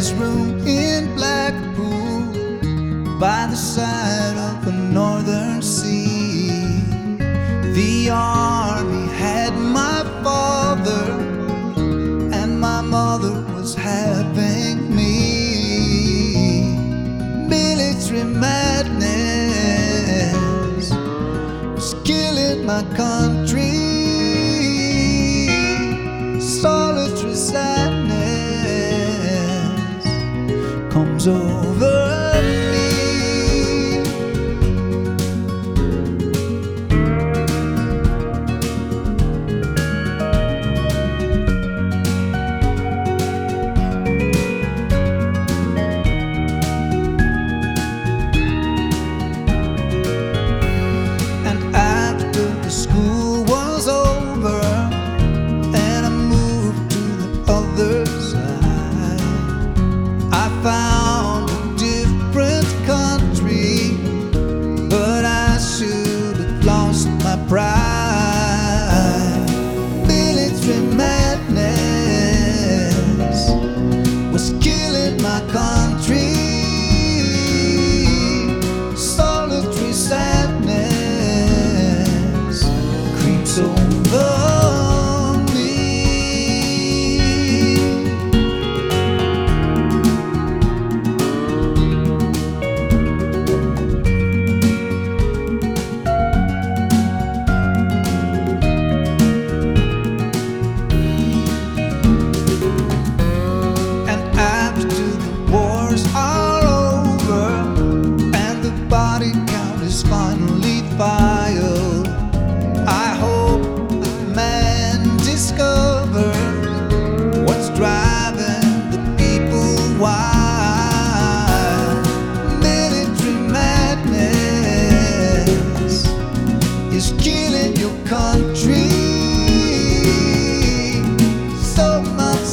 his room in Blackpool by the side of the northern sea. The army had my father and my mother was having me. Military madness was killing my country. Solitary sadness comes over me. And after the school was over and I moved to the other side, I found a different country, but I should have lost my pride. Military madness was killing my country. Solitary sadness creeps over me. And after the wars are over and the body count is finally filed, I hope that man discovers what's driving the people wild. Military madness is killing your country. So much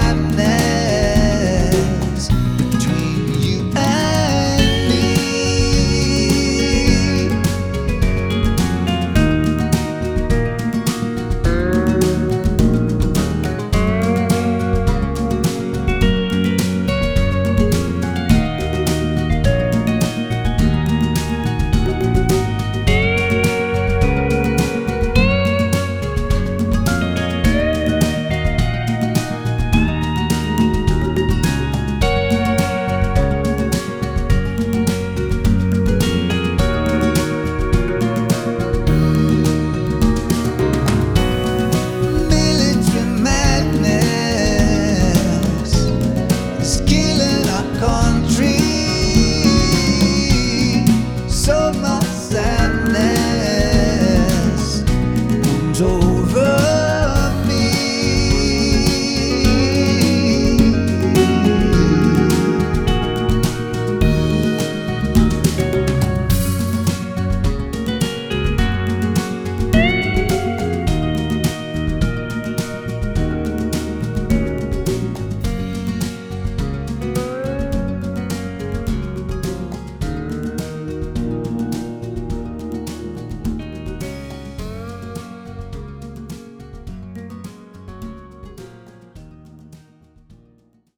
sadness between you and me. Military madness is killing our country. So much sadness comes over